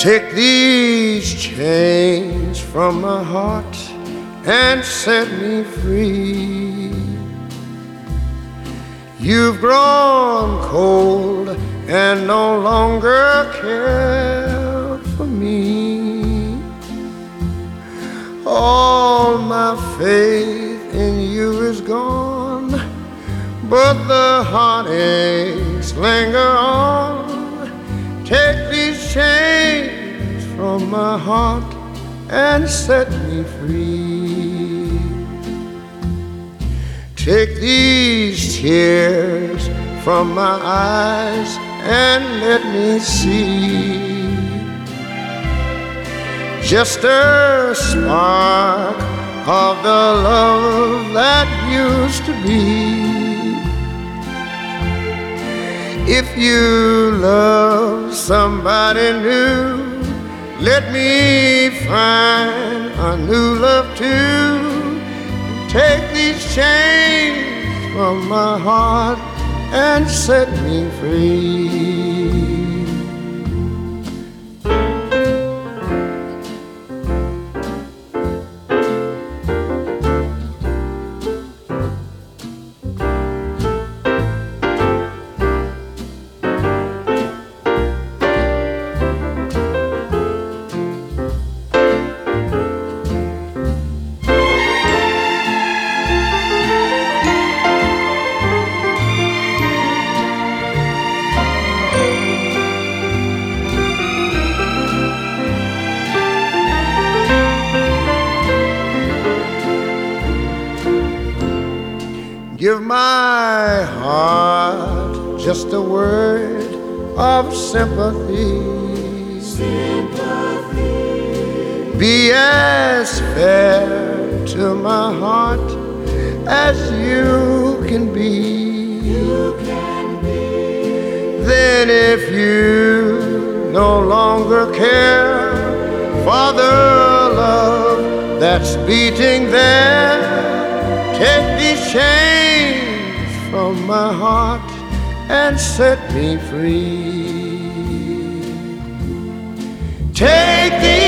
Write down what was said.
Take these chains from my heart and set me free. You've grown cold and no longer care for me. All my faith in you is gone, but the heartaches linger on. Take these chains from my heart and set me free. Take these tears from my eyes and let me see just a spark of the love that used to be. If you love somebody new, let me find a new love too. Take these chains from my heart and set me free. Give my heart just a word of sympathy. Be as fair to my heart as you can be. Then if you no longer care for the love that's beating there, take these chains from my heart and set me free. Take these